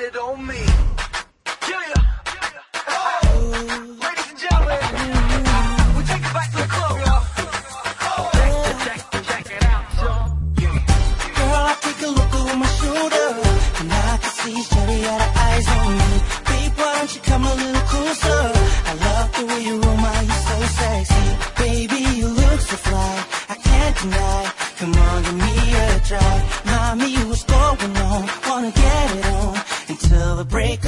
it on me. Yeah. Ladies and gentlemen, we take it back to the club, y'all. Check it out, y'all. Girl, I take a look over my shoulder, and I can see Shawty got her eyes on me. Babe, why don't you come a little closer? I love the way you roll my, you're so sexy. Baby, you look so fly, I can't deny. Come on, give me a try. Mommy, what's going on? Wanna get it on until the break